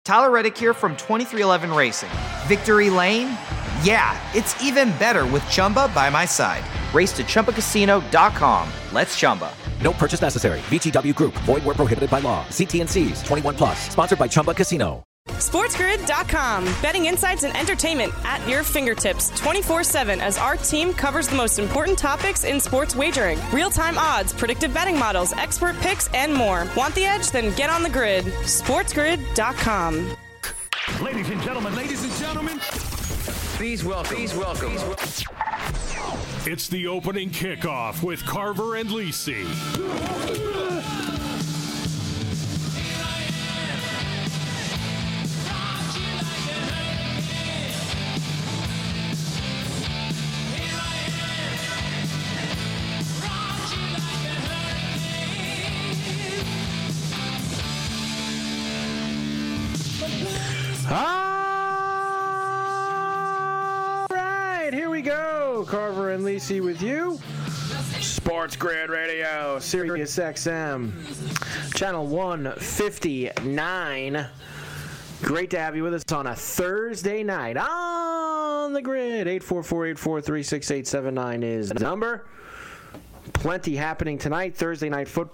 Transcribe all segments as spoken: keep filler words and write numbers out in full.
Tyler Reddick here from twenty-three eleven Racing. Victory Lane? Yeah, it's even better with Chumba by my side. Race to Chumba Casino dot com. Let's Chumba. No purchase necessary. V G W Group. Void where prohibited by law. See T and C's. twenty-one plus. Sponsored by Chumba Casino. SportsGrid dot com. Betting insights and entertainment at your fingertips twenty-four seven as our team covers the most important topics in sports wagering. Real-time odds, predictive betting models, expert picks, and more. Want the edge? Then get on the grid. SportsGrid dot com. Ladies and gentlemen, ladies and gentlemen, please welcome, please welcome. It's the opening kickoff with Carver and Lisi. All right, here we go. Carver and Lisi with you. Sports Grid Radio, Sirius X M, channel one fifty-nine. Great to have you with us on a Thursday night on the grid. eight four four, eight four three, six eight seven nine is the number. Plenty happening tonight, Thursday night football.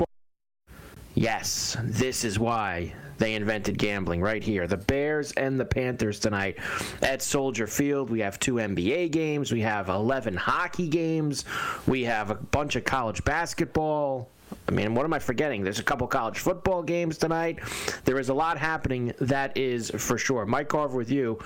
Yes, this is why they invented gambling right here. The Bears and the Panthers tonight at Soldier Field. We have two N B A games. We have eleven hockey games. We have a bunch of college basketball. I mean, what am I forgetting? There's a couple college football games tonight. There is a lot happening, that is for sure. Mike Carver with you.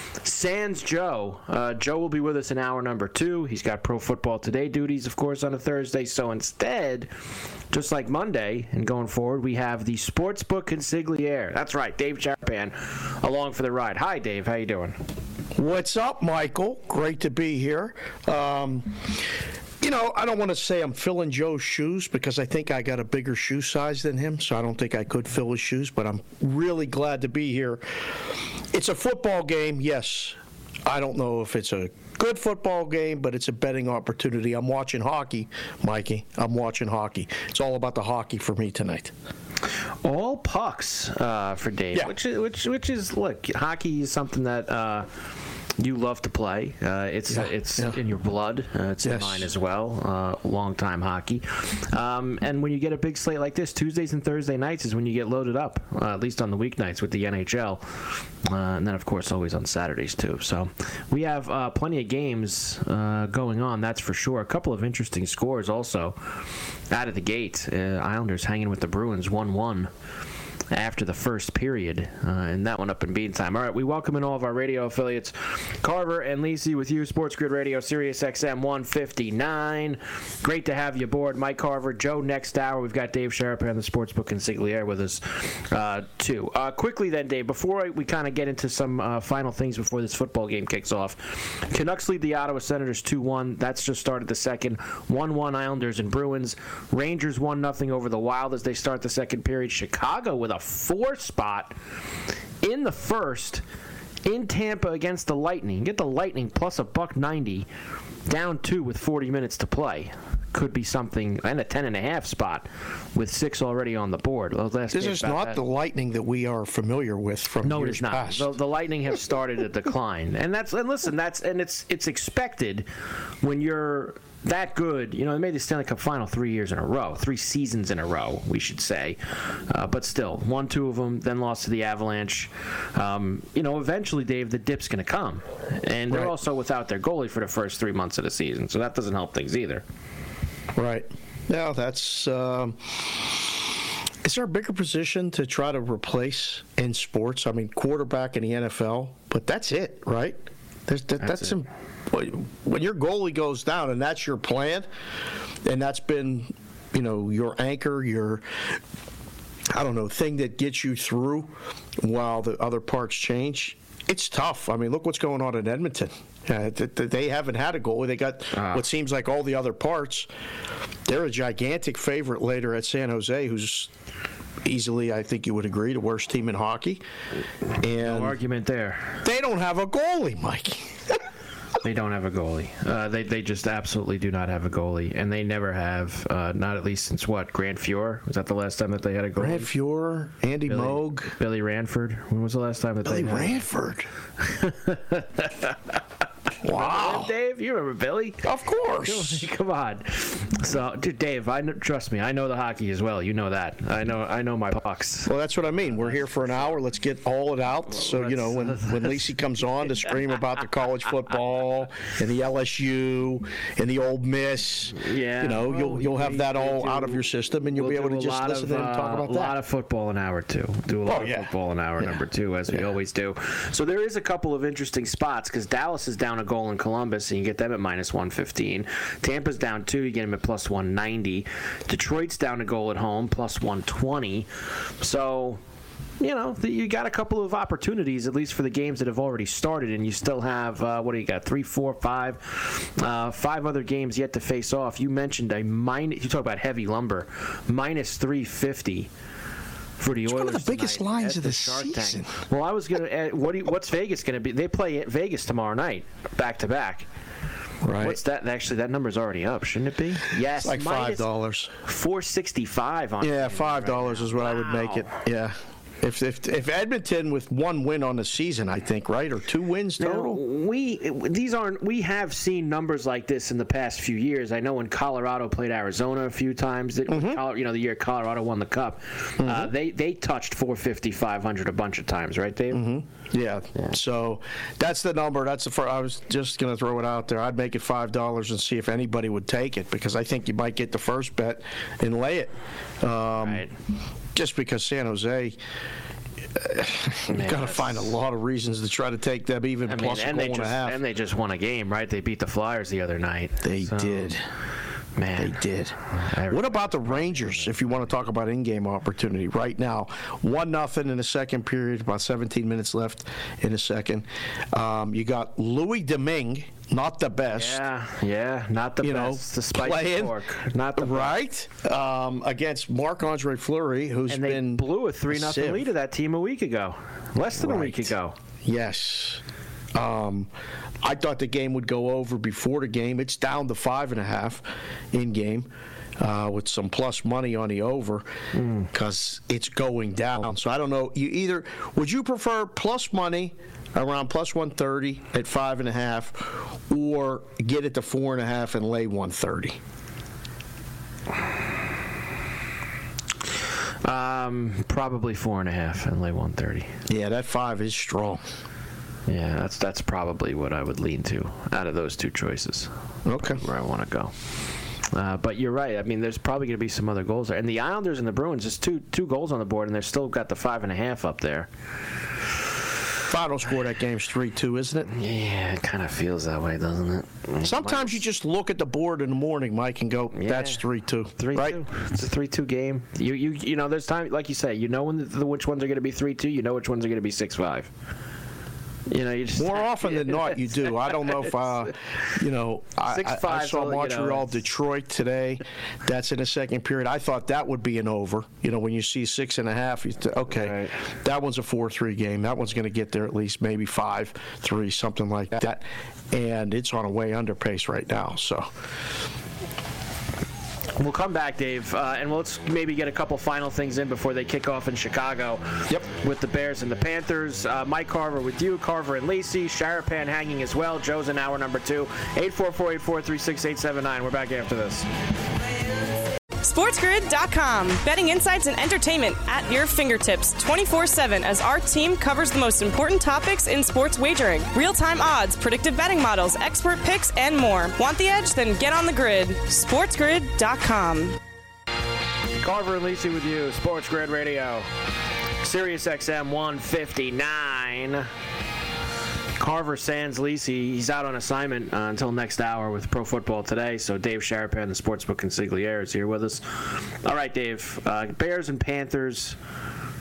Sans Joe. Uh, Joe will be with us in hour number two. He's got Pro Football Today duties, of course, on a Thursday. So instead, just like Monday and going forward, we have the Sportsbook Consigliere. That's right, Dave Charapan along for the ride. Hi, Dave. How you doing? What's up, Michael? Great to be here. Um, you know, I don't want to say I'm filling Joe's shoes because I think I got a bigger shoe size than him, so I don't think I could fill his shoes, but I'm really glad to be here. It's a football game, yes. I don't know if it's a good football game, but it's a betting opportunity. I'm watching hockey, Mikey. I'm watching hockey. It's all about the hockey for me tonight. All pucks uh, for Dave, yeah. which, which, which is, look, hockey is something that uh, you love to play. Uh, it's yeah, it's yeah. in your blood. Uh, it's yes. in mine as well. Uh, long-time hockey. Um, and when you get a big slate like this, Tuesdays and Thursday nights is when you get loaded up, uh, at least on the weeknights with the N H L. Uh, and then, of course, always on Saturdays, too. So we have uh, plenty of games uh, going on, that's for sure. A couple of interesting scores also out of the gate. Uh, Islanders hanging with the Bruins one one. After the first period, uh, and that one up in bean time. All right, we welcome in all of our radio affiliates. Carver and Lisi with you, Sports Grid Radio, Sirius X M one fifty-nine. Great to have you aboard. Mike Carver, Joe, next hour. We've got Dave Sharapan, the Sportsbook Consigliere, with us, uh, too. Uh, quickly then, Dave, before we kind of get into some uh, final things before this football game kicks off, Canucks lead the Ottawa Senators two one. That's just started the second. one one Islanders and Bruins. Rangers one nothing over the Wild as they start the second period. Chicago with a four spot in the first in Tampa against the Lightning. Get the Lightning plus a buck ninety, down two with forty minutes to play. Could be something, and a ten and a half spot with six already on the board. This is not that. the Lightning that we are familiar with from no, years it is not. past. The, the Lightning have started a decline, and that's and listen, that's and it's it's expected when you're that good. You know, they made the Stanley Cup final three years in a row, three seasons in a row, we should say. Uh, but still, won two of them, then lost to the Avalanche. Um, you know, eventually, Dave, the dip's going to come. And they're right. also without their goalie for the first three months of the season, so that doesn't help things either. Right. Yeah, that's... Um, is there a bigger position to try to replace in sports? I mean, quarterback in the N F L, but that's it, right? There's, that, that's that's some... When your goalie goes down and that's your plan, and that's been, you know, your anchor, your, I don't know, thing that gets you through while the other parts change, it's tough. I mean, look what's going on in Edmonton. Uh, they haven't had a goalie. They got uh, what seems like all the other parts. They're a gigantic favorite later at San Jose, who's easily, I think you would agree, the worst team in hockey. And no argument there. They don't have a goalie, Mike. They don't have a goalie. Uh, they they just absolutely do not have a goalie, and they never have. Uh, not at least since what? Grant Fuhr? Was that the last time that they had a goalie? Grant Fuhr, Andy Billy, Moog, Billy Ranford. When was the last time that Billy they had? Ranford. Wow, Dave, you remember Billy? Of course. Come on. So, dude, Dave, I know, trust me, I know the hockey as well. You know that. I know. I know my pucks. Well, that's what I mean. We're here for an hour. Let's get all it out. So you know, when when Lacey comes on to scream about the college football and the L S U and the Ole Miss, yeah, you know, well, you'll you'll have that all do, out of your system, and you'll we'll be able to just listen of, to them talk about uh, that. A lot of football in hour two. Do a lot oh, of yeah. football in hour yeah. number two, as we yeah. always do. So there is a couple of interesting spots because Dallas is down a goal in Columbus, and you get them at minus one fifteen. Tampa's down two, you get them at plus one ninety. Detroit's down a goal at home, plus one twenty. So, you know, you got a couple of opportunities, at least for the games that have already started, and you still have, uh, what do you got, three, four, five, uh, five other games yet to face off. You mentioned a minus, you talk about heavy lumber, minus three fifty. For the it's Oilers one of the biggest lines of the, the season. Tank. Well, I was going to. What? Do you, what's Vegas going to be? They play at Vegas tomorrow night, back to back. Right. What's that? Actually, that number's already up, shouldn't it be? Yes, it's like five dollars. Four sixty-five on. Yeah, five dollars right is what wow. I would make it. Yeah. If, if if Edmonton with one win on the season, I think, right, or two wins total. Now, we these aren't. We have seen numbers like this in the past few years. I know when Colorado played Arizona a few times. That, mm-hmm. You know, the year Colorado won the Cup, mm-hmm. uh, they they touched four fifty, five hundred a bunch of times, right, Dave? Mm-hmm. Yeah. yeah. So that's the number. That's the. I was just going to throw it out there. I'd make it five dollars and see if anybody would take it because I think you might get the first bet and lay it. Um, right. Just because San Jose, uh, you've got to find a lot of reasons to try to take them even I mean, plus a goal and just, a half. And they just won a game, right? They beat the Flyers the other night. They so, did. Man. They did. What about the Rangers, if you want to talk about in-game opportunity? Right now, one nothing in the second period, about seventeen minutes left in the second. Um, you got Louis Domingue, not the best. Yeah, yeah, not the you best. Know, the spicy pork. Not the right um, against Marc-Andre Fleury, who's and they been blew a three nothing lead to that team a week ago, less than right. a week ago. Yes. Um, I thought the game would go over before the game. It's down to five and a half in game. Uh, with some plus money on the over because mm. it's going down. So I don't know. You either would you prefer plus money around plus one thirty at five and a half, or get it to four and a half and lay one thirty? Um, probably four and a half and lay one thirty. Yeah, that five is strong. Yeah, that's that's probably what I would lean to out of those two choices. Okay, where I want to go. Uh, but you're right. I mean, there's probably going to be some other goals there. And the Islanders and the Bruins, just two two goals on the board, and they've still got the five and a half up there. Final score of that game's three two, isn't it? Yeah, it kind of feels that way, doesn't it? Sometimes you just look at the board in the morning, Mike, and go, yeah. that's three two. three two. Right? It's a three two game. You you you know, there's time, like you say, you know when the, the, which ones are going to be three two, you know which ones are going to be six five. You know, you just more often than not, you do. I don't know if, uh, you know, I, I, I saw Montreal, you know, Detroit today. That's in the second period. I thought that would be an over. You know, when you see six and a half, you th- okay, right. That one's a four three game. That one's going to get there at least maybe five three, something like that. And it's on a way under pace right now. So. We'll come back, Dave, uh, and let's maybe get a couple final things in before they kick off in Chicago. Yep. With the Bears and the Panthers. Uh, Mike Carver with you, Carver and Lacey. Sharapan hanging as well. Joe's in hour number two. eight four four, eight four three, six eight seven nine. We're back after this. SportsGrid dot com. Betting insights and entertainment at your fingertips twenty-four seven as our team covers the most important topics in sports wagering. Real-time odds, predictive betting models, expert picks, and more. Want the edge? Then get on the grid. SportsGrid dot com. Carver and Lacey with you. Sports Grid Radio. Sirius X M one fifty-nine. Carver sans Lacey. He's out on assignment uh, until next hour with Pro Football Today. So Dave Sharapan, the Sportsbook Consigliere, is here with us. All right, Dave. Uh, Bears and Panthers.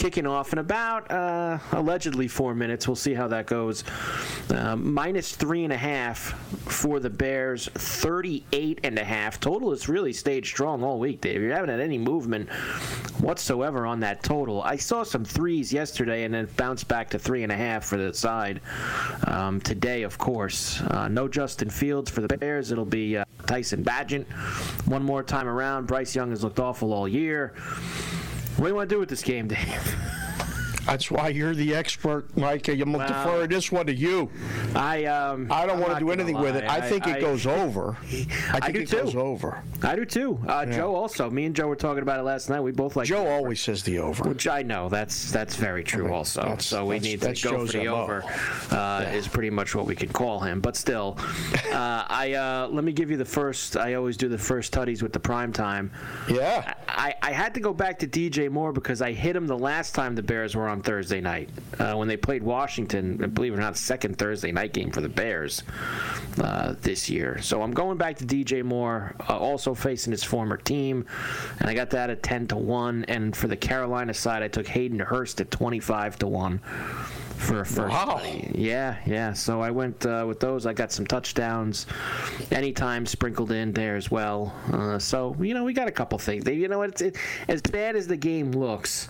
kicking off in about uh, allegedly four minutes. We'll see how that goes. Uh, minus three and a half for the Bears, thirty-eight and a half. Total has really stayed strong all week, Dave. You haven't had any movement whatsoever on that total. I saw some threes yesterday and then bounced back to three and a half for the side. Um, today, of course, uh, no Justin Fields for the Bears. It'll be uh, Tyson Bagent. One more time around. Bryce Young has looked awful all year. What do you want to do with this game, Dave? That's why you're the expert, Mike. I'm going to Well, defer this one to you. I um, I don't I'm want to not do gonna anything with it. lie. I think it I- goes over. I think do it too. goes over. I do too. Uh, Joe also. Me and Joe were talking about it last night. We both like Joe always says the over. Which I know that's that's very true. I mean, also, that's- so we that's- need to that's go Joe's for the M O. over. Uh, Is pretty much what we could call him. But still, uh, I uh, let me give you the first. I always do the first tutties with the prime time. Yeah. I, I had to go back to D J Moore because I hit him the last time the Bears were on Thursday night uh, when they played Washington. Believe it or not, second Thursday night game for the Bears uh, this year. So I'm going back to D J Moore, uh, also facing his former team, and I got that at ten to one. And for the Carolina side, I took Hayden Hurst at twenty-five to one. For a first Wow. buddy. Yeah, yeah. So I went uh, with those. I got some touchdowns, anytime sprinkled in there as well. Uh, so you know, we got a couple things. They, you know, it's it, as bad as the game looks.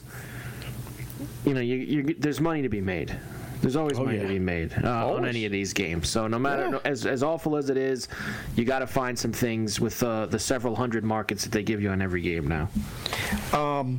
You know, you, you there's money to be made. There's always Oh, money yeah. to be made uh, on any of these games. So no matter Yeah. as as awful as it is, you got to find some things with uh, the several hundred markets that they give you on every game now. Um,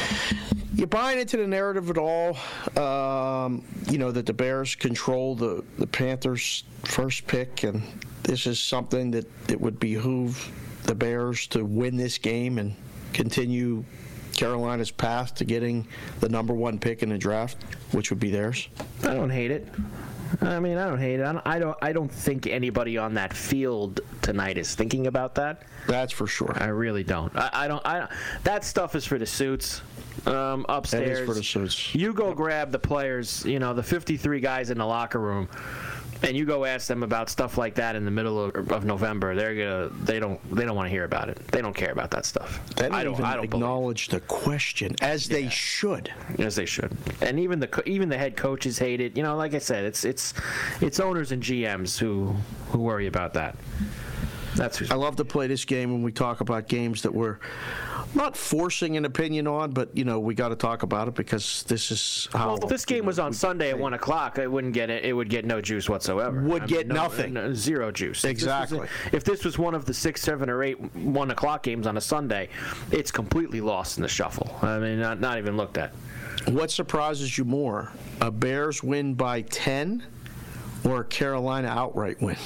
you buying into the narrative at all? Um, you know that the Bears control the, the Panthers' first pick, and this is something that it would behoove the Bears to win this game and continue Carolina's path to getting the number one pick in the draft, which would be theirs. I don't hate it. I mean, I don't hate it. I don't. I don't, I don't think anybody on that field tonight is thinking about that. That's for sure. I really don't. I, I don't. I that stuff is for the suits. Um, upstairs. That is for the suits. You go grab the players. You know, the fifty-three guys in the locker room, and you go ask them about stuff like that in the middle of, of November. They're gonna. They don't. They don't want to hear about it. They don't care about that stuff. They don't I don't. even I don't acknowledge the question, as they Yeah. should. Yes, they should. And even the co- even the head coaches hate it. You know, like I said, it's it's it's owners and G Ms who who worry about that. That's who's I love to play this game when we talk about games that we're not forcing an opinion on, but you know we got to talk about it because this is how. Well, if this game was on Sunday at one o'clock, it wouldn't get it. It would get no juice whatsoever. Would I mean, get no- nothing. no- zero juice. If this was a- Exactly. If this was one of the six, seven, or eight one o'clock games on a Sunday, it's completely lost in the shuffle. I mean, not not even looked at. What surprises you more, a Bears win by ten, or a Carolina outright win?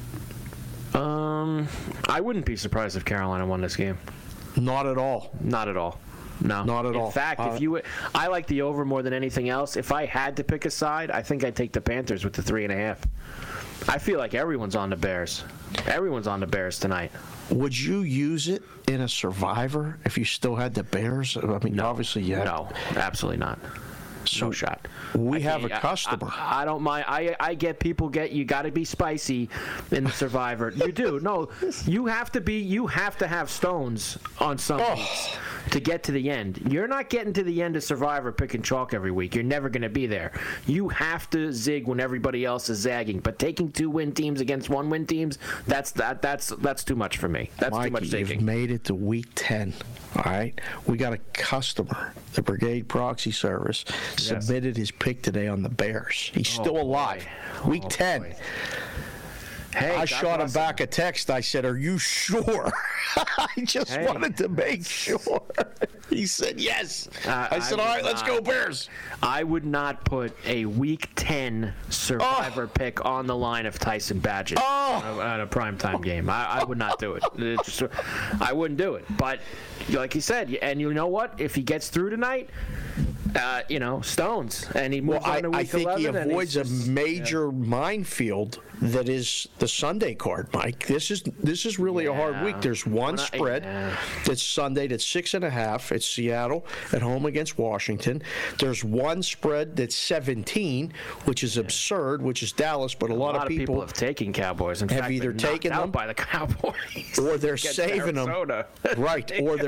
Um, I wouldn't be surprised if Carolina won this game. Not at all. Not at all. No. Not at In all. fact, Uh, if you, I like the over more than anything else. If I had to pick a side, I think I'd take the Panthers with the three and a half. I feel like everyone's on the Bears. Everyone's on the Bears tonight. Would you use it in a Survivor if you still had the Bears? I mean, obviously, yeah. No, absolutely not. So No shot. we I have can't- a customer. I, I, I don't mind. I I get people get you got to be spicy in the Survivor. You do. No, you have to be. You have to have stones on some Oh. weeks to get to the end. You're not getting to the end of Survivor picking chalk every week. You're never going to be there. You have to zig when everybody else is zagging. But taking two win teams against one win teams, that's that that's that's too much for me. That's Mikey, too much you've zigging. made it to week ten. All right, we got a customer. The Brigade Proxy Service submitted his pick today on the Bears. He's still boy. alive. Week Oh, ten. boy. Hey, I God shot him bless back a text. I said, "Are you sure?" I just Hey. wanted to make sure. He said yes. Uh, I said, I "All would right, let's not- go Bears." I would not put a Week ten Survivor Oh. pick on the line of Tyson Bagent Oh. on, a, on a primetime game. I, I would not do it. It just- I wouldn't do it. But like you said, and you know what? If he gets through tonight, uh, you know, stones, and he moves Well, I, on to Week I think he eleven. and avoids he's a just- major minefield that is the Sunday card, Mike. This is this is really a hard Yeah. week. There's one When I- spread yeah. that's Sunday that's six and a half. It's Seattle at home against Washington. There's one spread that's seventeen, which is absurd, which is Dallas, but a, A lot, lot of people, have taken Cowboys. In have fact, either been knocked taken out them by the Cowboys, or they're against saving Arizona. them, right? Or they're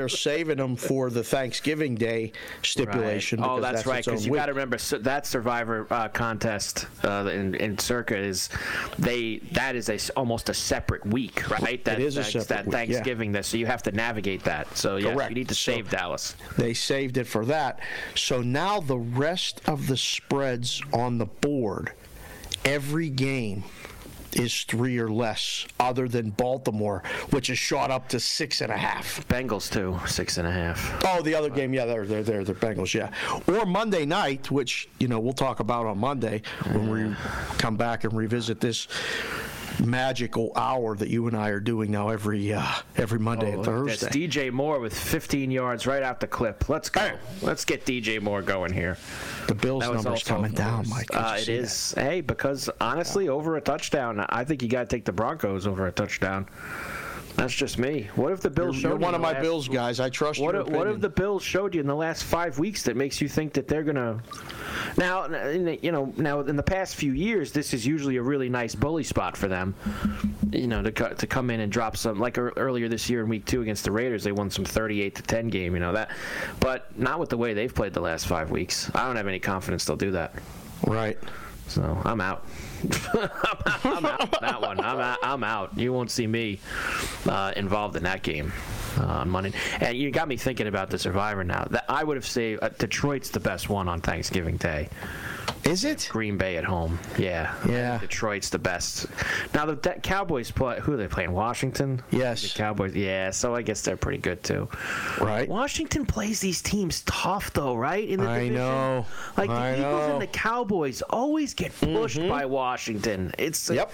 saving them for the Thanksgiving Day stipulation. Right. Oh, because that's, that's right. Because you got to week. remember so that Survivor uh, contest uh, in, in Circa is they that is a almost a separate week, right? That, it is a that, separate that week, Thanksgiving. yeah. This, so you have to navigate that. So yeah, Correct. you need to So save Dallas. They saved it for that. So now the rest of the spreads on the board, every game is three or less, other than Baltimore, which is shot up to six and a half. Bengals too, six and a half. Oh, the other game, yeah, they're they're they're the Bengals, yeah. Or Monday night, which you know we'll talk about on Monday when we come back and revisit this magical hour that you and I are doing now every uh, every Monday Oh, and Thursday. That's D J Moore with fifteen yards right out the clip. Let's go. Hey. Let's get D J Moore going here. The Bills That was number's also coming down, close. Mike. Did Uh, you it see is. Hey, because honestly, over a touchdown, I think you got to take the Broncos over a touchdown. That's just me. What if the Bills You're, showed you're you one in of the my last- Bills guys. I trust What your if, what if opinion. the Bills showed you in the last five weeks that makes you think that they're gonna? Now, in the, you know, now in the past few years, this is usually a really nice bully spot for them. You know, to co- to come in and drop some. Like er, earlier this year in Week Two against the Raiders, they won some thirty-eight to ten game. You know that, but not with the way they've played the last five weeks. I don't have any confidence they'll do that. Right. So I'm out. I'm, out. I'm out on that one. I'm out. I'm out. You won't see me uh, involved in that game uh, on Monday. And you got me thinking about the Survivor now. That I would have said uh, Detroit's the best one on Thanksgiving Day. Is it? Green Bay at home. Yeah. Yeah. Detroit's the best. Now the De- Cowboys play. Who are they playing? Washington. Yes. The Cowboys. Yeah. So I guess they're pretty good too. Right. Washington plays these teams tough though, right? In the I division. know. Like the I Eagles know. and the Cowboys always get pushed Mm-hmm. by Washington. It's Yep.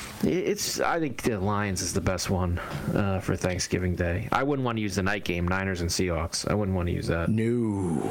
It's. I think the Lions is the best one uh, for Thanksgiving Day. I wouldn't want to use the night game, Niners and Seahawks. I wouldn't want to use that. No.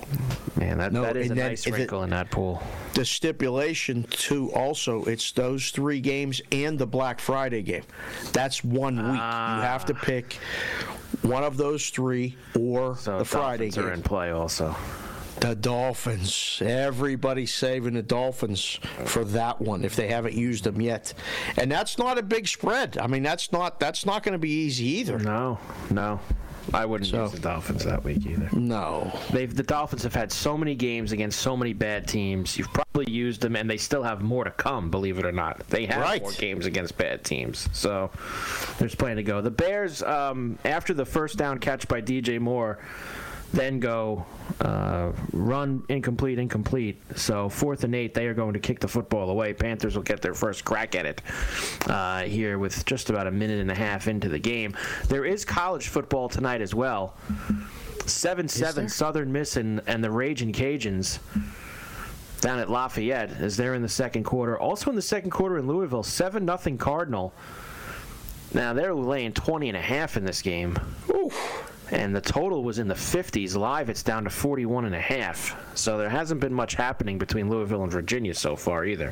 Man, that, No, that is a and then nice if it- wrinkle in that pool. The stipulation, too, also, it's those three games and the Black Friday game. That's one week. Ah. You have to pick one of those three or So the Friday Dolphins are in game. play also. The Dolphins. Everybody's saving the Dolphins for that one if they haven't used them yet. And that's not a big spread. I mean, that's not that's not going to be easy either. No, no. I wouldn't So- use the Dolphins that week either. No. They've the Dolphins have had so many games against so many bad teams. You've probably used them, and they still have more to come. Believe it or not, they have Right. more games against bad teams. So there's plenty to go. The Bears, um, after the first down catch by D J Moore, then go uh, run incomplete, incomplete. So fourth and eight, they are going to kick the football away. Panthers will get their first crack at it uh, here with just about a minute and a half into the game. There is college football tonight as well. seven seven Southern Miss and, and the Ragin' Cajuns down at Lafayette as they're in the second quarter. Also in the second quarter in Louisville, seven nothing Cardinal. Now they're laying twenty and a half in this game. Oof. And the total was in the fifties. Live, it's down to forty-one and a half. So there hasn't been much happening between Louisville and Virginia so far either.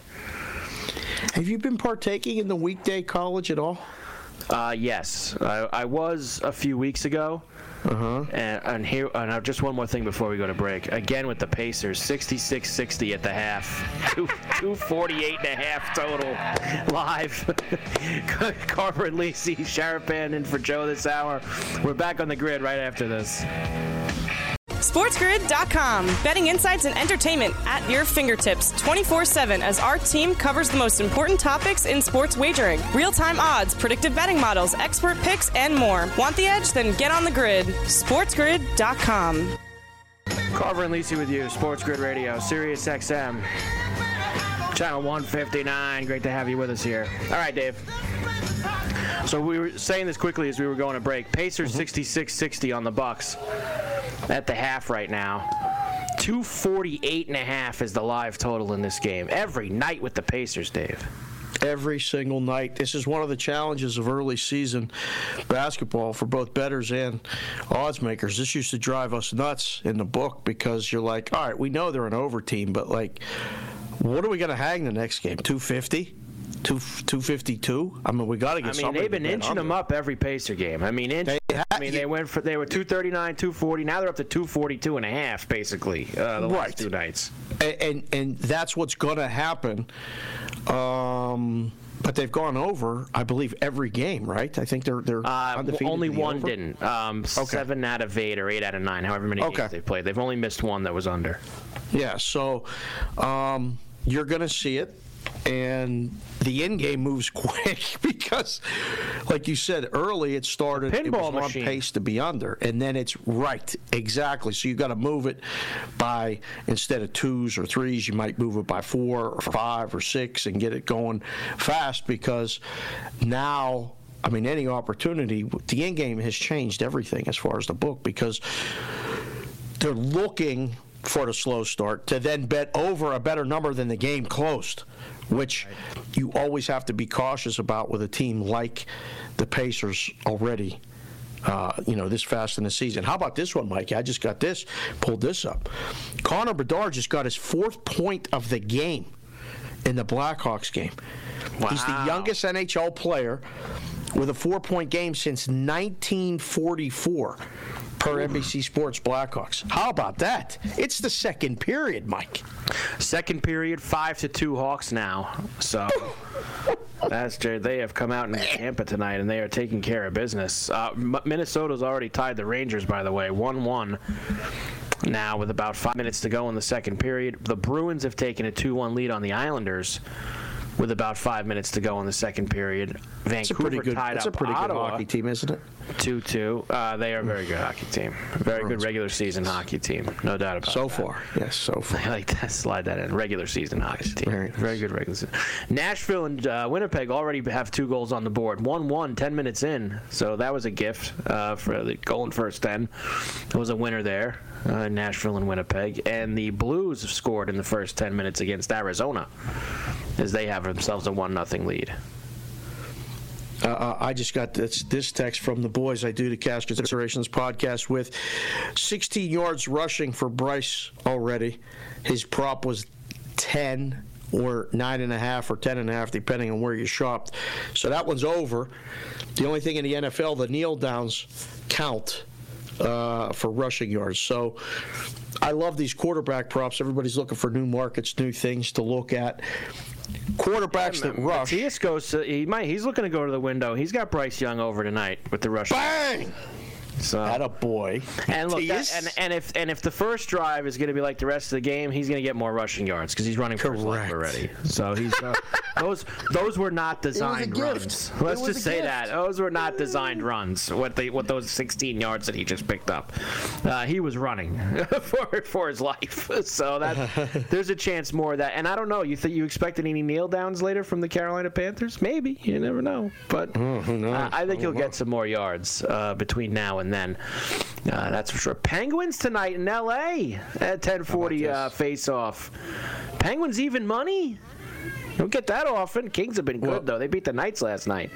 Have you been partaking in the weekday college at all? Uh, yes, I, I was a few weeks ago. Uh-huh. And, and here, and uh, just one more thing before we go to break. Again with the Pacers, sixty-six sixty at the half. two forty-eight and a half total live. Carver and Lisi, Sharapan in for Joe this hour. We're back on the grid right after this. SportsGrid dot com. Betting insights and entertainment at your fingertips twenty-four seven as our team covers the most important topics in sports wagering. Real-time odds, predictive betting models, expert picks, and more. Want the edge? Then get on the grid. SportsGrid dot com. Carver and Lisi with you, Sports Grid Radio, Sirius X M, channel one fifty-nine. Great to have you with us here. All right, Dave. So we were saying this quickly as we were going to break. Pacers sixty-six sixty on the Bucks at the half right now. two forty-eight and a half is the live total in this game. Every night with the Pacers, Dave. Every single night. This is one of the challenges of early season basketball for both bettors and odds makers. This used to drive us nuts in the book because you're like, all right, we know they're an over team, but like, what are we going to hang the next game? two fifty? two fifty-two? I mean, we got to get I mean, somebody they've been to bet inching under. them up every Pacer game. I mean, inch, They ha- I mean, they went for they were two thirty-nine, two forty. Now they're up to two forty-two and a half, basically. Uh, the Right. last two nights. And, and and that's what's going to happen. Um, But they've gone over, I believe, every game, right? I think they're they're uh, undefeated. Only one over. didn't. Um, okay. Seven out of eight or eight out of nine, however many okay. games they played. They've only missed one that was under. Yeah, so um, you're going to see it. And the end game moves quick because, like you said, early it started, it was machine. on pace to be under. And then it's right, exactly. So you've got to move it by, instead of twos or threes, you might move it by four or five or six and get it going fast because now, I mean, any opportunity, the end game has changed everything as far as the book because they're looking for the slow start to then bet over a better number than the game closed, which you always have to be cautious about with a team like the Pacers already, uh, you know, this fast in the season. How about this one, Mike? I just got this, pulled this up. Connor Bedard just got his fourth point of the game in the Blackhawks game. Wow. He's the youngest N H L player with a four-point game since nineteen forty-four. Per N B C Sports Blackhawks. How about that? It's the second period, Mike. Second period, five to two Hawks now. So that's they have come out in Tampa tonight, and they are taking care of business. Uh, Minnesota's already tied the Rangers, by the way, one one. Now with about five minutes to go in the second period, the Bruins have taken a two one lead on the Islanders. With about five minutes to go in the second period, Vancouver that's a pretty good, tied that's up a pretty Ottawa, good hockey team, isn't it? two two. Uh, they are a very good hockey team. Very good regular season hockey team. No doubt about so that. So far, yes, so far. I like that. Slide that in. Regular season hockey team. Very, nice. Very good regular season. Nashville and uh, Winnipeg already have two goals on the board. one one, ten minutes in. So that was a gift uh, for the goal in first ten. It was a winner there. Uh, Nashville and Winnipeg. And the Blues have scored in the first ten minutes against Arizona as they have themselves a one nothing lead. Uh, I just got this, this text from the boys I do the Cash Considerations podcast with. sixteen yards rushing for Bryce already. His prop was ten or nine and a half or ten and a half, depending on where you shopped. So that one's over. The only thing in the N F L, the kneel downs count uh, for rushing yards. So I love these quarterback props. Everybody's looking for new markets, new things to look at. Quarterbacks yeah, that rush. Matthias goes to, he might, he's looking to go to the window. He's got Bryce Young over tonight with the rush. Bang! So attaboy. And look, that, and and if and if the first drive is going to be like the rest of the game, he's going to get more rushing yards because he's running for his life already. So he's uh, those those were not designed runs. Let's just say gift. that those were not designed runs. What they what those sixteen yards that he just picked up, uh, he was running for for his life. So that there's a chance more of that. And I don't know. You think you expected any kneel downs later from the Carolina Panthers? Maybe. You never know. But oh, who knows? Uh, I think he'll know. get some more yards uh, between now and. And then, uh, that's for sure. Penguins tonight in L A at ten forty uh, face-off. Penguins even money? Don't get that often. Kings have been good, well, though. They beat the Knights last night.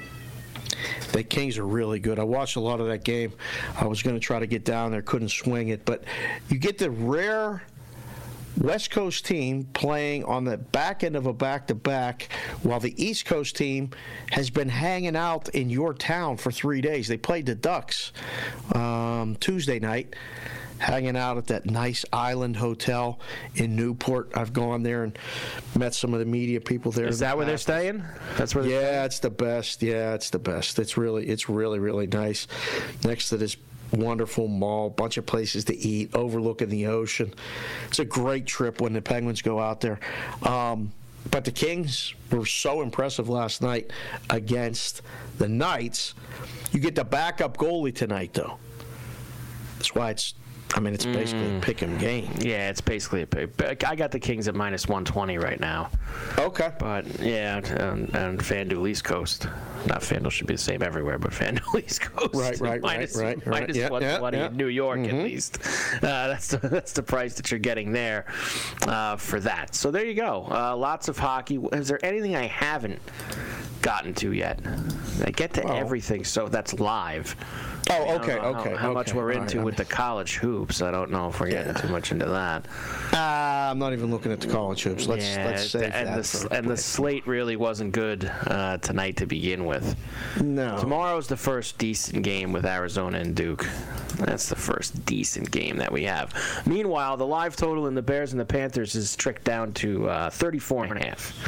The Kings are really good. I watched a lot of that game. I was going to try to get down there, couldn't swing it. But you get the rare West Coast team playing on the back end of a back-to-back while the East Coast team has been hanging out in your town for three days. They played the Ducks um, Tuesday night, hanging out at that nice island hotel in Newport. I've gone there and met some of the media people there. Is that where they're staying? That's where. Yeah, staying? It's the best. Yeah, it's the best. It's really, it's really, really nice. Next to this wonderful mall, bunch of places to eat, overlooking the ocean. It's a great trip when the Penguins go out there. Um, but the Kings were so impressive last night against the Knights. You get the backup goalie tonight, though. That's why it's, I mean, it's basically mm. a pick-em game. Yeah, it's basically a pick. I got the Kings at minus one twenty right now. Okay. But, yeah, and, and FanDuel East Coast. Not FanDuel should be the same everywhere, but FanDuel East Coast. Right, right, minus, right, right. Minus right. one twenty yeah, yeah. in New York, mm-hmm. at least. Uh, that's, the, that's the price that you're getting there uh, for that. So there you go. Uh, lots of hockey. Is there anything I haven't gotten to yet? I get to oh. everything, so that's live. Oh, okay, how, okay. How okay. much we're into right, with the college hoops. I don't know if we're getting yeah. too much into that. Uh, I'm not even looking at the college hoops. Let's, yeah, let's save and that. The, and the slate really wasn't good uh, tonight to begin with. No. Tomorrow's the first decent game with Arizona and Duke. That's the first decent game that we have. Meanwhile, the live total in the Bears and the Panthers is tricked down to uh, thirty-four and a half.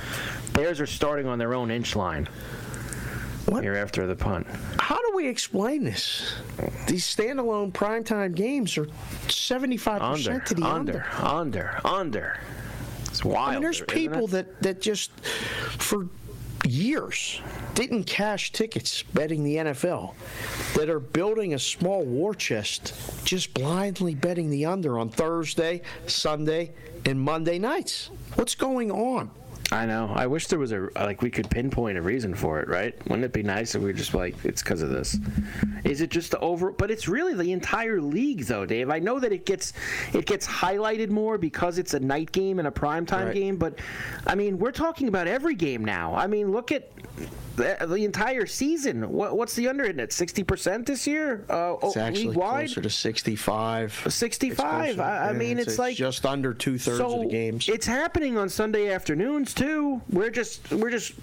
Bears are starting on their own inch line. What? Here after the punt. How do we explain this? These standalone primetime games are seventy-five percent Under, to the under, under, under, under. It's wild. I mean, there's people that, that just, for years, didn't cash tickets betting the N F L, that are building a small war chest, just blindly betting the under on Thursday, Sunday, and Monday nights. What's going on? I know. I wish there was a, like, we could pinpoint a reason for it, right? Wouldn't it be nice if we were just like, it's because of this? Is it just the over? But it's really the entire league, though, Dave. I know that it gets it gets highlighted more because it's a night game and a primetime Right. game, but, I mean, we're talking about every game now. I mean, look at the, the entire season. What, what's the under in it? sixty percent this year? Uh, It's actually league-wide? closer to sixty-five. sixty-five. It's closer. I, I Yeah, mean, it's, it's like just under two-thirds so of the games. It's happening on Sunday afternoons too. We're just we're just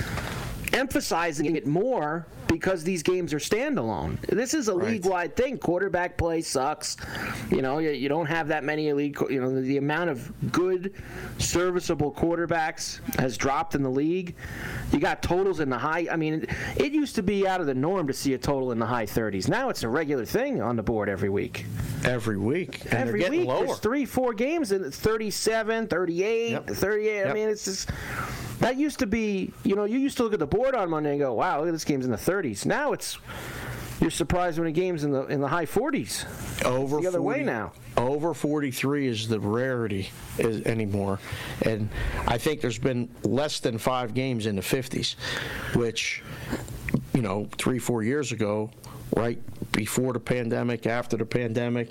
emphasizing it more because these games are standalone. This is a Right. league-wide thing. Quarterback play sucks. You know, you, you don't have that many elite. You know, the, the amount of good, serviceable quarterbacks has dropped in the league. You got totals in the high. I mean, it, it used to be out of the norm to see a total in the high thirties. Now it's a regular thing on the board every week. Every week. And Every they're getting week, lower. there's three, four games, and it's thirty-seven, thirty-eight, Yep. thirty-eight. I Yep. mean, it's just, that used to be, you know, you used to look at the board on Monday and go, wow, look at this game's in the thirties. Now it's, you're surprised when a game's in the in the high forties. Over It's the other way forty now. Over forty-three is the rarity is, anymore. And I think there's been less than five games in the fifties, which, you know, three, four years ago, right before the pandemic, after the pandemic,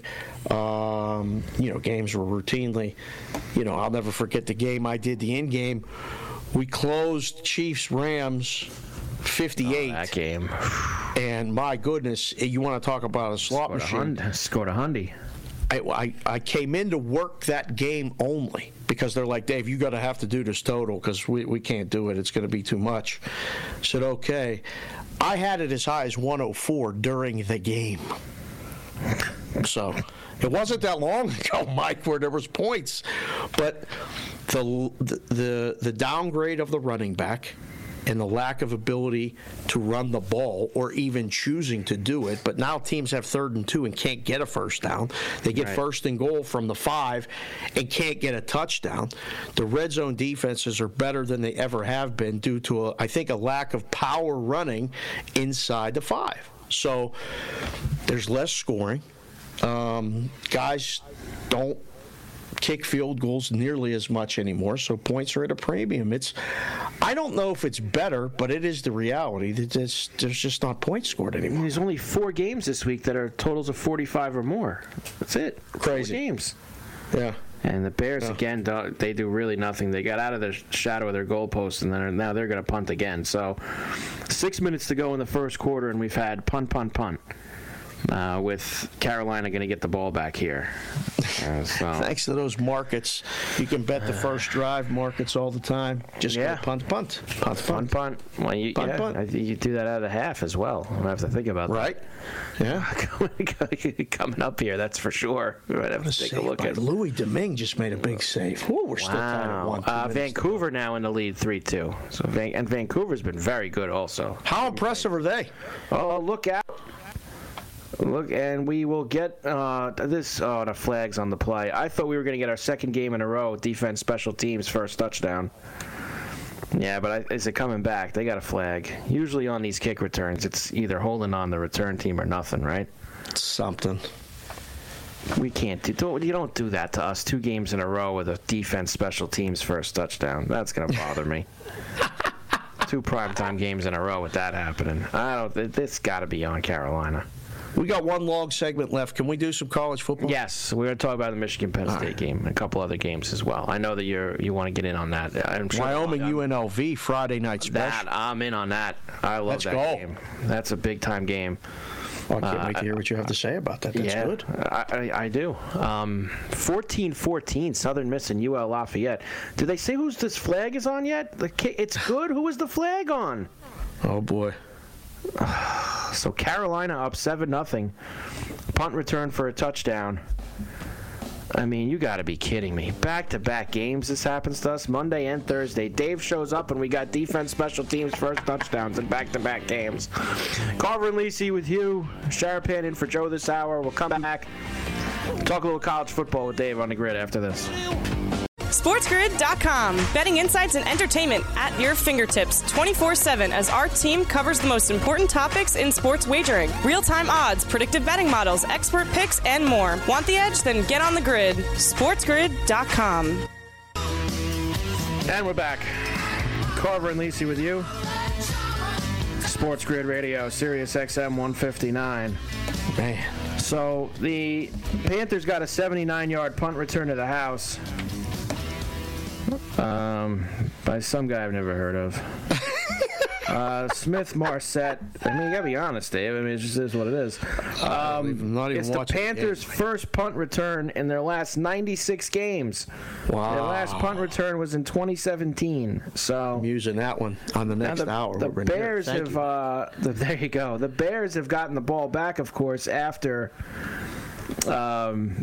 um, you know, games were routinely, you know, I'll never forget the game I did, the in-game. We closed Chiefs-Rams fifty-eight. Oh, that game. And my goodness, you want to talk about a slot Scored a, machine. hund- scored a hundy. I, I, I came in to work that game only because they're like, Dave, you got to have to do this total because we, we can't do it. It's going to be too much. I said, okay. I had it as high as one oh four during the game. So it wasn't that long ago, Mike, where there was points. But the the the downgrade of the running back and the lack of ability to run the ball or even choosing to do it. But now teams have third and two and can't get a first down. They get Right. first and goal from the five and can't get a touchdown. The red zone defenses are better than they ever have been due to, a, I think, a lack of power running inside the five. So there's less scoring. Um, guys don't kick field goals nearly as much anymore, so points are at a premium. It's, I don't know if it's better, but it is the reality that there's, there's just not points scored anymore. There's only four games this week that are totals of forty-five or more. That's it. Crazy. Four games. Yeah. And the Bears, Yeah. again, don't, they do really nothing. They got out of the shadow of their goalpost, and then now they're going to punt again. So six minutes to go in the first quarter, and we've had punt, punt, punt. Uh, with Carolina going to get the ball back here. Uh, so. Thanks to those markets, you can bet the first drive markets all the time. Just Yeah. go punt, punt, punt, Punt, punt. punt. Well, you, Punt, yeah, punt. I think you do that out of the half as well. I don't have to think about Right? Yeah. that. Coming up here, that's for sure. We might have to take a look at. Louis Domingue just made a big save. Ooh, we're still tied at Wow. one. two Uh, minutes Vancouver now in the lead three two. So Van- and Vancouver's been very good also. How impressive are they? Oh, look out. Look, and we will get uh, this. Oh, the flag's on the play. I thought we were going to get our second game in a row, defense, special teams, first touchdown. Yeah, but I, is it coming back? They got a flag. Usually on these kick returns, it's either holding on the return team or nothing, right? Something. We can't do. Don't, you don't do that to us. Two games in a row with a defense, special teams, first touchdown. That's going to bother me. Two primetime games in a row with that happening. I don't. This got to be on Carolina. We got one long segment left. Can we do some college football? Yes, we're going to talk about the Michigan Penn State right. game and a couple other games as well. I know that you're you want to get in on that. I'm sure Wyoming I'm- U N L V Friday night special. That I'm in on that. I love Let's that go. game. That's a big time game. Well, I can't Uh, wait to hear what you have to say about that. That's yeah, good. I, I, I do. Um, fourteen fourteen, Southern Miss and U L Lafayette. Do they say who's this flag is on yet? The ki- It's good. Who is the flag on? Oh boy. So Carolina up seven nothing. Punt return for a touchdown. I mean, you got to be kidding me. Back-to-back games this happens to us, Monday and Thursday. Dave shows up, and we got defense, special teams, first touchdowns in back-to-back games. Carver and Lisi with you. Sharapan in for Joe this hour. We'll come back, talk a little college football with Dave on the grid after this. SportsGrid dot com. Betting insights and entertainment at your fingertips twenty-four seven as our team covers the most important topics in sports wagering. Real-time odds, predictive betting models, expert picks, and more. Want the edge? Then get on the grid. SportsGrid dot com. And we're back. Carver and Lisi with you. Sports Grid Radio, Sirius X M one fifty-nine. Man. So the Panthers got a seventy-nine-yard punt return to the house. Um, by some guy I've never heard of. uh, Smith Marset. I mean, you gotta be honest, Dave. I mean, it just is what it is. Um, I'm not even it's the Panthers' the first punt return in their last ninety-six games. Wow. Their last punt return was in twenty seventeen. So I'm using that one on the next the, hour. The Bears have. Uh, the, there you go. The Bears have gotten the ball back, of course, after. Um,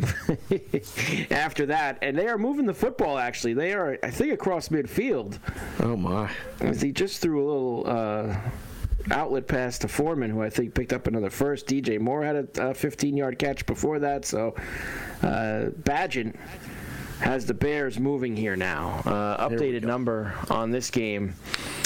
after that, and they are moving the football. Actually, they are, I think, across midfield. Oh my! As he just threw a little uh, outlet pass to Foreman, who I think picked up another first. D J Moore had a fifteen-yard catch before that. So, uh, Badgett has the Bears moving here now. Uh, updated number on this game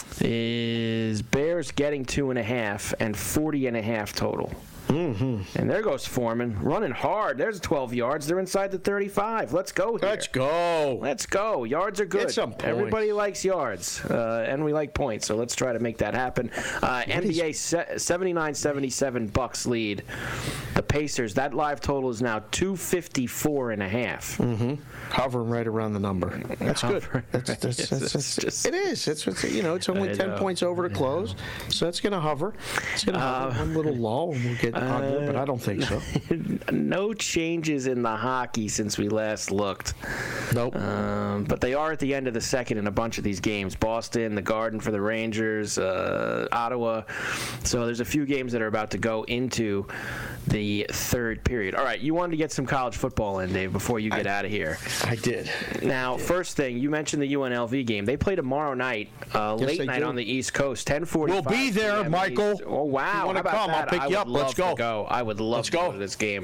is Bears getting two and a half and forty and a half total. Mm-hmm. And there goes Foreman, running hard. There's twelve yards. They're inside the thirty-five. Let's go here. Let's go. Let's go. Yards are good. Get some points. Everybody likes yards, uh, and we like points, so let's try to make that happen. Uh, N B A seventy-nine seventy-seven Bucks lead. The Pacers, that live total is now two fifty-four and a half. Mm-hmm. Hovering right around the number. That's good. That's, that's, that's, that's, It's just- it is. It's, it's you know it's only I ten know. points over to close, so it's going to hover. It's going to hover one little lull, and we'll get under, but I don't think so. No changes in the hockey since we last looked. Nope. Um, but they are at the end of the second in a bunch of these games. Boston, the Garden for the Rangers, uh, Ottawa. So there's a few games that are about to go into the third period. All right, you wanted to get some college football in, Dave, before you get I, out of here. I did. Now, first thing, you mentioned the U N L V game. They play tomorrow night, uh, yes, late night do. on the East Coast, ten forty-five. We'll be there, p m Michael. East. Oh, wow. If you want to How about come, that? I'll pick I you would up. love Let's go. To go. I would love Let's to go. go to this game.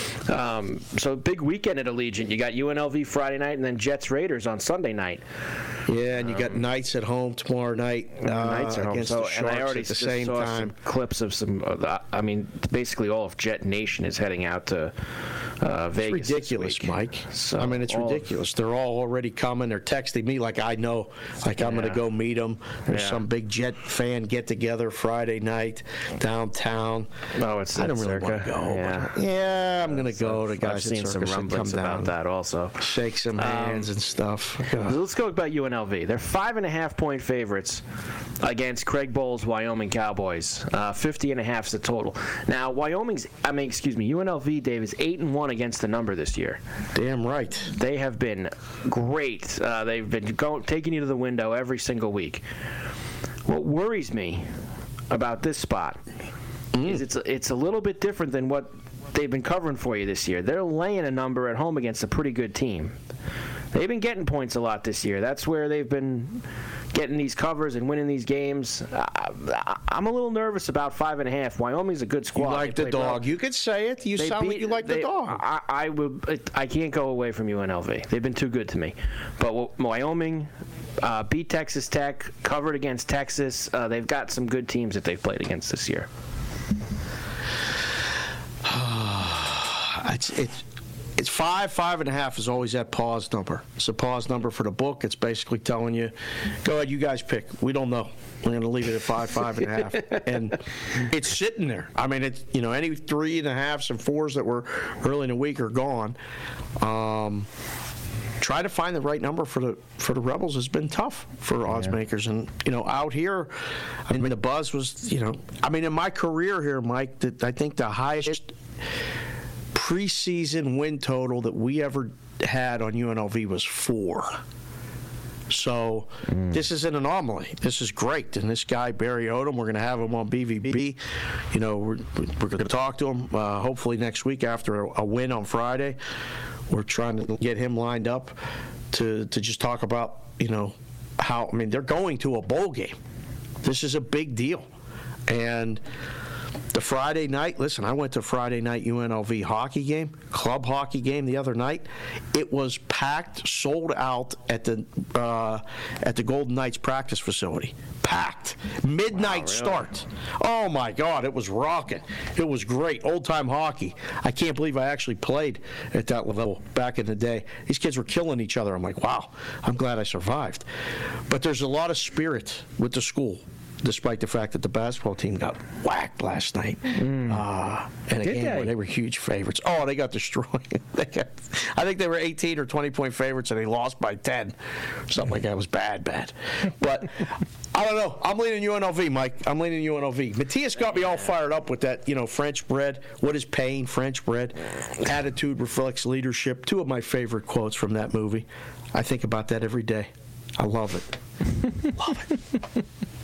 Um, so, big weekend at Allegiant. You got U N L V Friday night and then Jets Raiders on Sunday night. Yeah, and you got Knights at home tomorrow night. Uh, Knights are home. against So, the Sharks and I already at the just same saw time. some clips of some. Uh, the, I mean, basically all of Jet Nation is heading out to uh, Vegas. It's ridiculous, this week. Mike. So I mean, it's ridiculous. They're all already coming. They're texting me like I know, like I'm Yeah. going to go meet them. There's Yeah. some big Jet fan get together Friday night downtown. Oh, it's I don't really Circa. want to go. Yeah. But yeah, I'm going to go. The I've guys seen at some Circus that come rumblings down, about that also. shake some hands and stuff. Let's go about U N L V. They're five and a half point favorites against Craig Bowles' Wyoming Cowboys. Uh, fifty and a half is the total. Now, Wyoming's, I mean, excuse me, U N L V, Dave, is eight and one against the number this year. Damn right. They have been great. Uh, they've been go, taking you to the window every single week. What worries me about this spot mm. is it's a, it's a little bit different than what they've been covering for you this year. They're laying a number at home against a pretty good team. They've been getting points a lot this year. That's where they've been getting these covers and winning these games. I, I'm a little nervous about five and a half. Wyoming's a good squad. You like They the played well. dog. You could say it. You They sound beat- like you like they- the dog. I, I would. It, I can't go away from U N L V. They've been too good to me. But Wyoming uh, beat Texas Tech, covered against Texas. Uh, they've got some good teams that they've played against this year. it's it's it's five, five and a half is always that pause number. It's a pause number for the book. It's basically telling you, go ahead, you guys pick. We don't know. We're going to leave it at five, five and a half. And it's sitting there. I mean, it's, you know, any three and a halves and fours that were early in the week are gone. Um, try to find the right number for the for the Rebels has been tough for odds makers. And, you know, out here, I mean, the buzz was, you know, I mean, in my career here, Mike, that I think the highest preseason win total that we ever had on U N L V was four. So mm. this is an anomaly. This is great. And this guy, Barry Odom, we're going to have him on B V B. You know, we're, we're going to talk to him uh, hopefully next week after a, a win on Friday. We're trying to get him lined up to to just talk about, you know, how, I mean, they're going to a bowl game. This is a big deal. And the Friday night, listen, I went to Friday night U N L V hockey game, club hockey game the other night. It was packed, sold out at the uh, at the Golden Knights practice facility. Packed. Midnight wow, really? Start. Oh, my God, it was rocking. It was great. Old-time hockey. I can't believe I actually played at that level back in the day. These kids were killing each other. I'm like, wow, I'm glad I survived. But there's a lot of spirit with the school, despite the fact that the basketball team got whacked last night. Mm. Uh, and Did again, they? Where they were huge favorites. Oh, they got destroyed. they got, I think they were eighteen or twenty point favorites, and they lost by ten. Something like that. It was bad, bad. But I don't know. I'm leaning U N L V, Mike. I'm leaning U N L V. Matthias got me all fired up with that, you know, French bread. What is pain? French bread. Attitude reflects leadership. Two of my favorite quotes from that movie. I think about that every day. I love it. Love it.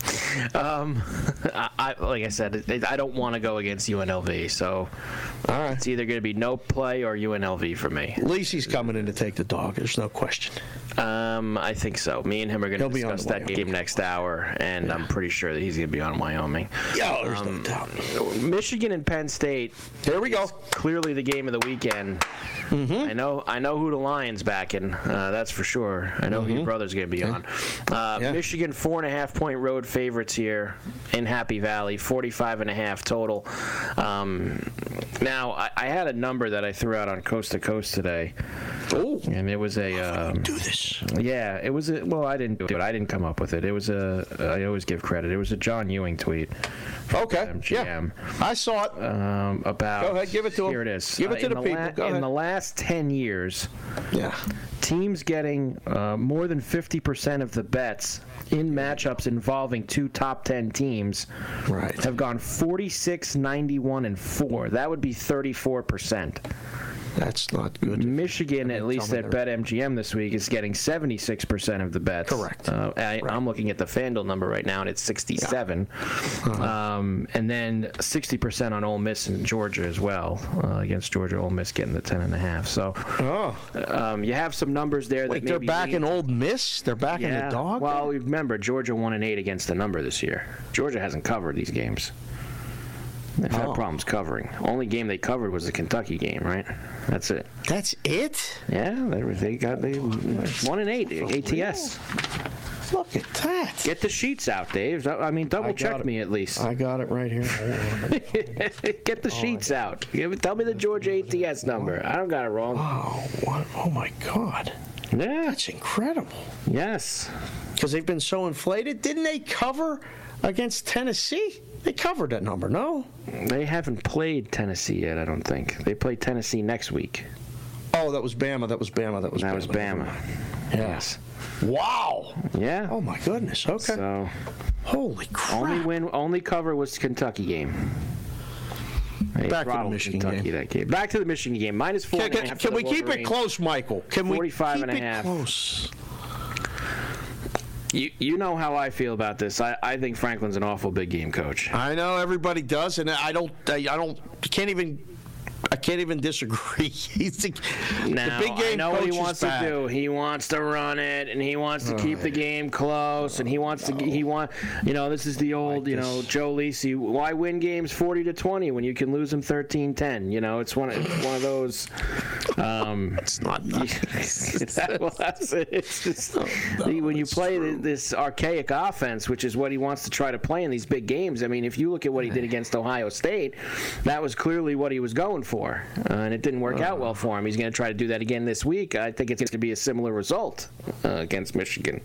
Um, I, I, like I said, I don't want to go against U N L V, so all right. It's either going to be no play or U N L V for me. Lacey's coming in to take the dog. There's no question. Um, I think so. Me and him are going to discuss that game next hour, and yeah. I'm pretty sure that he's going to be on Wyoming. Yeah, there's um, no doubt. Michigan and Penn State. There we go. Clearly the game of the weekend. Mm-hmm. I know. I know who the Lions backing. Uh, that's for sure. I know mm-hmm. who your brother's going to be on. Uh, yeah. Michigan four and a half point road favorites here in Happy Valley, forty-five and a half total. Um, now I, I had a number that I threw out on Coast to Coast today. Oh, and it was a. Um, do this. Yeah, it was a. Well, I didn't do it. I didn't come up with it. It was a. I always give credit. It was a John Ewing tweet. Okay. M G M. Yeah. I saw it. Um, about. Go ahead, give it to him. Here it is. Give it to uh, the, the people. La- Go in ahead. the last ten years, yeah, teams getting uh, more than fifty percent of the bets in matchups involving two top ten teams right. have gone forty-six, ninety-one, and four. That would be thirty-four percent. That's not good. Michigan, at least at BetMGM this week, is getting seventy-six percent of the bets. Correct. Uh, I, right. I'm looking at the FanDuel number right now, and it's sixty-seven. Yeah. Uh-huh. Um, and then sixty percent on Ole Miss and Georgia as well. Uh, against Georgia, Ole Miss getting the ten and a half. So oh. um, you have some numbers there. Wait, that they're maybe back lead. in Ole Miss? They're back yeah. in the dog? Well, remember, Georgia one and eight against the number this year. Georgia hasn't covered these games. They've had oh. problems covering. Only game they covered was the Kentucky game, right? That's it. That's it? Yeah, they, they got they one and eight A T S. Look at that. Get the sheets out, Dave. I mean, double I check it. me at least. I got it right here. Get the oh, sheets out. Give, tell me the Georgia A T S number. I don't got it wrong. Oh, what? Oh my God. Yeah, that's incredible. Yes, because they've been so inflated. Didn't they cover against Tennessee? They covered that number, no? They haven't played Tennessee yet, I don't think. They play Tennessee next week. Oh, that was Bama. That was Bama. That was that Bama. was Bama. Yes. Wow. Yeah. Oh my goodness. Okay. So, holy crap. Only win, only cover was Kentucky game. They Back to the Michigan Kentucky game. That game. Back to the Michigan game. Minus four. Can, and a can, half can we keep Wolverines. it close, Michael? Can we forty-five keep and a it half. close? You you know how I feel about this. I, I think Franklin's an awful big game coach. I know everybody does, and I don't I, I don't can't even I can't even disagree. He's the, now, the big game I know coach what he wants is bad. to do. He wants to run it, and he wants to oh, keep the game close, and he wants to. He want, you know, this is the old, like you know, Joe Lisi. Why win games forty to twenty when you can lose them thirteen ten? You know, it's one of it's one of those. Um, it's not. Nice. that, well, that's it. It's just no, no, when you play true. this archaic offense, which is what he wants to try to play in these big games. I mean, if you look at what he did against Ohio State, that was clearly what he was going for. Uh, and it didn't work uh, out well for him. He's going to try to do that again this week. I think it's going to be a similar result uh, against Michigan.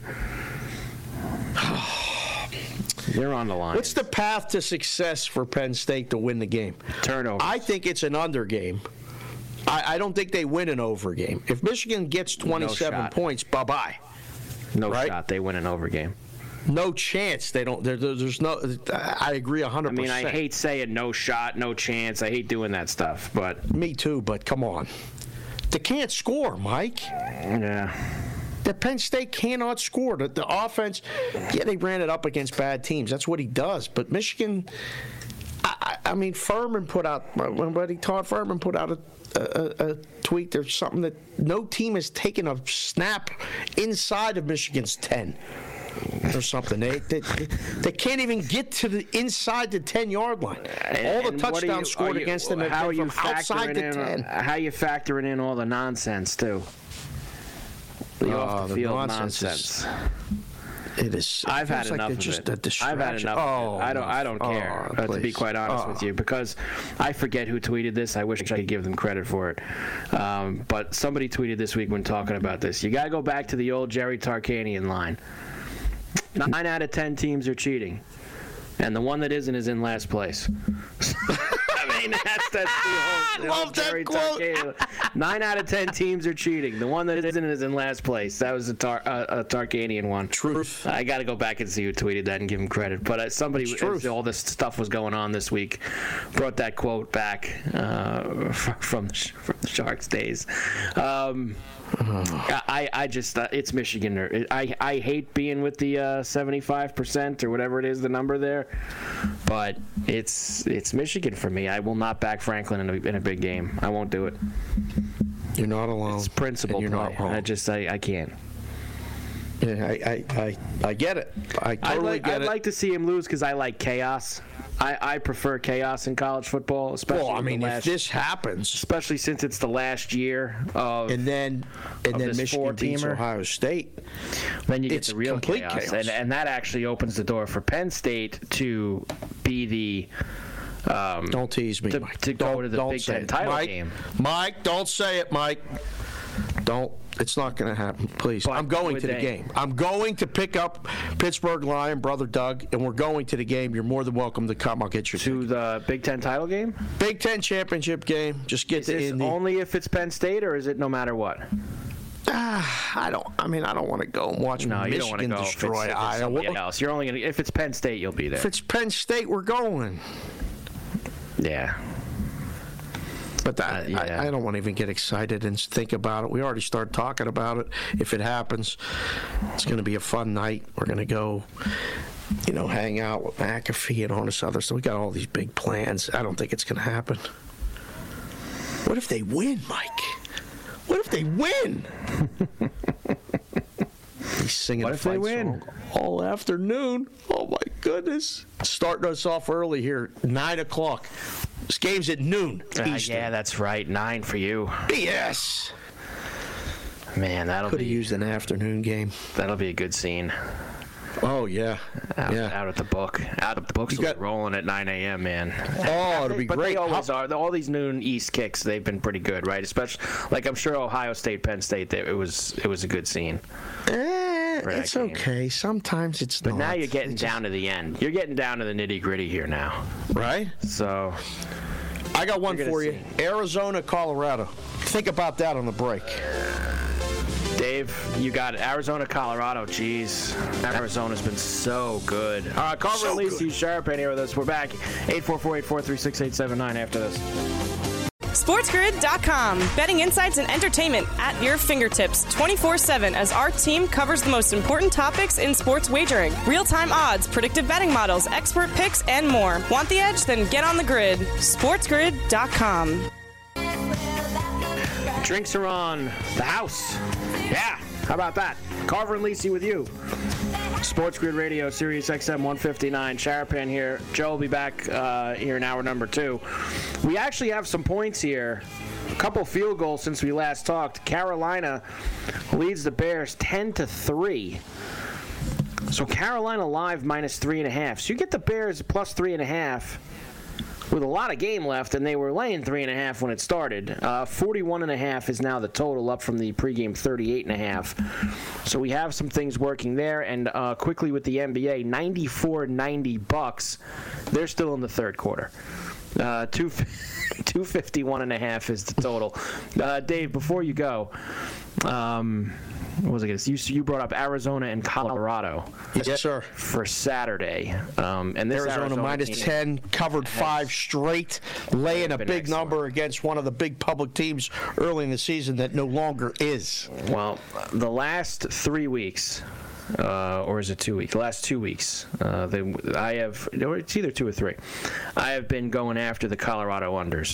They're on the line. What's the path to success for Penn State to win the game? Turnovers. I think it's an under game. I, I don't think they win an over game. If Michigan gets twenty-seven no points, bye-bye. No right? shot. They win an over game. No chance. They don't. There, there's no. I agree one hundred percent. I mean, I hate saying no shot, no chance. I hate doing that stuff, but me too. But come on, they can't score, Mike. Yeah. The Penn State cannot score. The, the offense. Yeah, they ran it up against bad teams. That's what he does. But Michigan. I, I mean, Furman put out. My buddy Todd Furman put out a a, a, a tweet. There's something that no team has taken a snap inside of Michigan's ten. Or something. They, they they can't even get to the inside the ten-yard line. All the And touchdowns you, scored you, against them have how been you from outside the in, ten. How you factoring in all the nonsense too? The Oh, off the the field nonsense nonsense. Is, it is. It I've had feels like enough they're of just it. A distraction. I've had enough. Oh, of it. I don't. I don't oh, care. uh, to be please. quite honest oh. with you, because I forget who tweeted this. I wish I could give them credit for it. Um, but somebody tweeted this week when talking about this. You got to go back to the old Jerry Tarkanian line. Nine out of ten teams are cheating, and the one that isn't is in last place. I mean, that's, that's the whole, the I whole love that Jerry quote. Tarkanian. Nine out of ten teams are cheating. The one that isn't is in last place. That was a, tar, uh, a Tarkanian one. Truth. I got to go back and see who tweeted that and give him credit. But uh, somebody, as all this stuff was going on this week, brought that quote back uh, from, from the Sharks days. Um, I, I just, uh, it's Michigan. Or, I, I hate being with the uh, seventy-five percent or whatever it is, the number there. But it's it's Michigan for me. I will not back Franklin in a, in a big game. I won't do it. You're not alone. It's principle and you're play. not wrong. I just, I, I can't. Yeah, I, I, I, I get it. I totally I'd like, get I'd it. like to see him lose because I like chaos. I, I prefer chaos in college football, especially. well, I in mean, the if last, this happens, especially since it's the last year of, and then and of then this Michigan beats four-teamer. Ohio State, then you get it's the real complete chaos, chaos. And, and that actually opens the door for Penn State to be the. Um, don't tease me, to, Mike. to don't, go to the don't Big say Ten it. title Mike, game. Mike, don't say it, Mike. Don't. It's not going to happen. Please. But I'm going would to the they- game. I'm going to pick up Pittsburgh Lion, brother Doug, and we're going to the game. You're more than welcome to come. I'll get you To the Big Ten title game? Big Ten championship game. Just get Is to this Indy. only if it's Penn State, or is it no matter what? Ah, I don't. I mean, I don't want to go and watch No, you don't want to Michigan go if it's, if destroy it's Iowa. somebody else. You're only gonna if it's Penn State, you'll be there. If it's Penn State, we're going. Yeah. But that, Uh, yeah. I, I don't want to even get excited and think about it. We already started talking about it. If it happens, it's going to be a fun night. We're going to go, you know, hang out with McAfee and all this other stuff. We got all these big plans. I don't think it's going to happen. What if they win, Mike? What if they win? He's singing What a if they fight win? song all afternoon. Oh my goodness! Starting us off early here, nine o'clock. This game's at noon. Uh, Eastern. yeah, that's right. Nine for you. Yes. Man, that'll Could have be used an afternoon game. that'll be a good scene. Oh yeah, Out, yeah. out at the book. Out at the books You will got- be rolling at nine a.m., man. Oh, it'll be but great. they always How- are. All these noon East kicks, they've been pretty good, right? Especially, like I'm sure Ohio State, Penn State, they, it was it was a good scene. Eh, for that it's game. okay. Sometimes it's But not. now you're getting It's just- down to the end. You're getting down to the nitty gritty here now. right. So I got one You're gonna for you. see. Arizona, Colorado. Think about that on the break. Dave, you got it. Arizona, Colorado. Jeez, Arizona's been so good. All right, Carver So and Lacey good. Sharp in here with us. We're back. eight four four, eight four three, six eight seven nine after this. SportsGrid dot com. Betting insights and entertainment at your fingertips twenty-four seven as our team covers the most important topics in sports wagering. Real-time odds, predictive betting models, expert picks, and more. Want the edge? Then get on the grid. SportsGrid dot com. Drinks are on the house. Yeah, how about that? Carver and Lacey with you. Sports Grid Radio, Sirius X M one fifty-nine. Sharapan here. Joe will be back uh, here in hour number two. We actually have some points here. A couple field goals since we last talked. Carolina leads the Bears ten to three. So Carolina live minus three and a half. So you get the Bears plus three and a half with a lot of game left, and they were laying three and a half when it started. Uh, forty-one and a half is now the total, up from the pregame thirty-eight and a half. So we have some things working there. And uh, quickly with the N B A, ninety-four ninety Bucks. They're still in the third quarter. Uh, two, two fifty-one and a half is the total. Uh, Dave, before you go, um, what was I going to say? You, you brought up Arizona and Colorado. Yes, sir. For Saturday. Um, and this Arizona, Arizona minus team- ten, covered five straight, laying a been big excellent. number against one of the big public teams early in the season that no longer is. Well, the last three weeks, uh, or is it two weeks? The last two weeks, uh, they, I have, or it's either two or three. I have been going after the Colorado unders.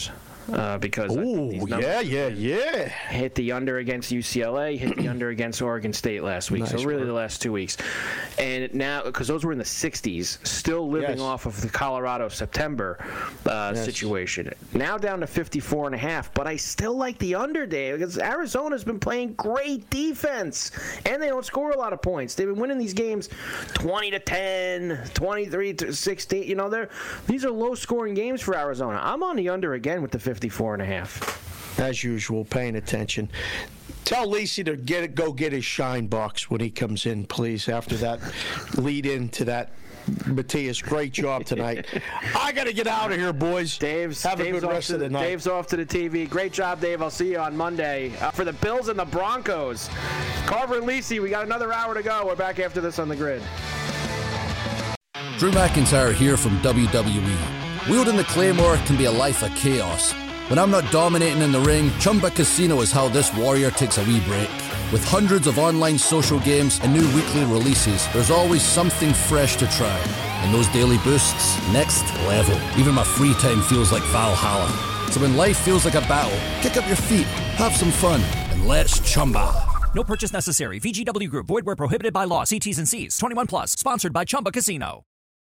uh, because Ooh, these yeah, yeah, yeah. hit the under against U C L A, hit the under against Oregon State last week. Nice so really work. the last two weeks. And now, because those were in the sixties, still living Yes. off of the Colorado September uh, Yes. situation. Now down to fifty-four and a half, but I still like the under, Dave, because Arizona's been playing great defense, and they don't score a lot of points. They've been winning these games twenty to ten, twenty-three to sixteen. You know, they're these are low-scoring games for Arizona. I'm on the under again with the fifty-four and a half. As usual, paying attention. Tell Lisi to get it, go get his shine box when he comes in, please, after that lead into that. Matthias, great job tonight. I got to get out of here, boys. Dave's, Have Dave's a good off rest to of the night. Dave's off to the T V. Great job, Dave. I'll see you on Monday. Uh, for the Bills and the Broncos, Carver and Lisi, we got another hour to go. We're back after this on the grid. Drew McIntyre here from W W E. Wielding the Claymore can be a life of chaos. When I'm not dominating in the ring, Chumba Casino is how this warrior takes a wee break. With hundreds of online social games and new weekly releases, there's always something fresh to try. And those daily boosts, next level. Even my free time feels like Valhalla. So when life feels like a battle, kick up your feet, have some fun, and let's Chumba. No purchase necessary. V G W Group. Void where prohibited by law. See T's and C's. twenty-one plus. Sponsored by Chumba Casino.